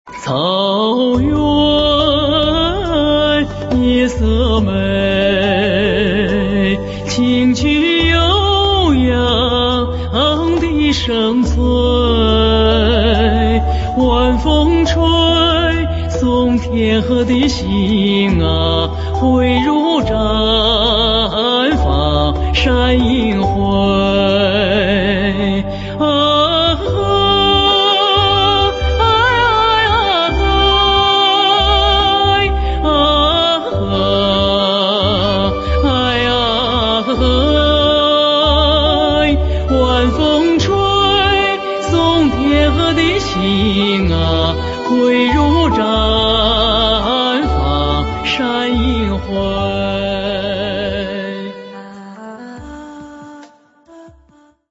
草原夜色美，清曲悠扬地声催，晚风吹送天河的星啊，汇入绽放闪银辉啊。晚风吹送天河的星啊，汇入绽